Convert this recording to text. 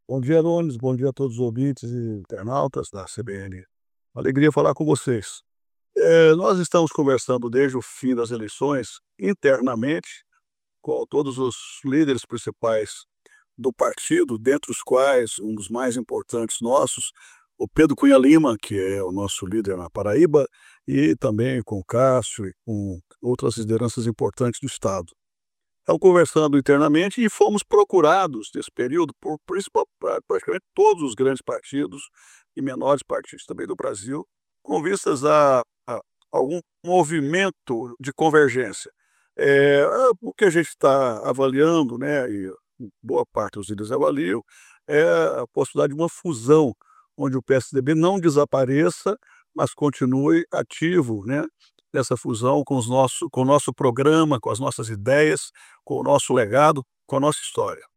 Bom dia, Nunes. Bom dia a todos os ouvintes e internautas da CBN. Alegria falar com vocês. Nós estamos conversando desde o fim das eleições internamente com todos os líderes principais do partido, dentre os quais um dos mais importantes nossos, o Pedro Cunha Lima, que é o nosso líder na Paraíba, e também com o Cássio e com outras lideranças importantes do Estado. Estamos conversando internamente e fomos procurados nesse período por praticamente todos os grandes partidos e menores partidos também do Brasil, com vistas a algum movimento de convergência. O que a gente está avaliando, né, e boa parte dos líderes avaliam, é a possibilidade de uma fusão, onde o PSDB não desapareça, mas continue ativo, né, nessa fusão com o nosso programa, com as nossas ideias, com o nosso legado, com a nossa história.